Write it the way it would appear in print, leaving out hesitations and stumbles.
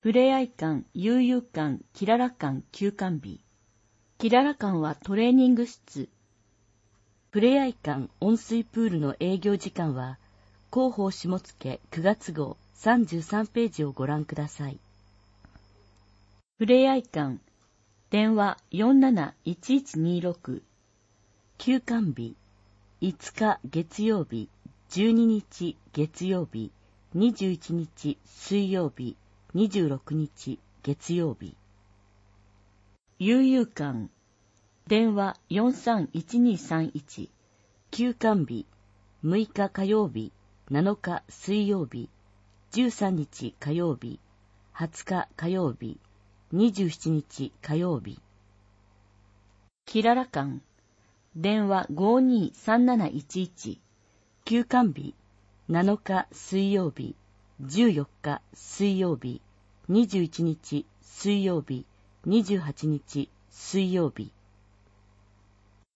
ふれあい館、悠々館、きらら館休館日。きらら館はトレーニング室。ふれあい館温水プールの営業時間は、広報下野9月号33ページをご覧ください。ふれあい館、電話471126。休館日、5日月曜日、12日月曜日、21日水曜日、26日月曜日。悠々館、電話431231。休館日、6日火曜日、7日水曜日、13日火曜日、20日火曜日、27日火曜日。きらら館、電話523711。休館日、7日水曜日、14日水曜日、21日水曜日、28日水曜日。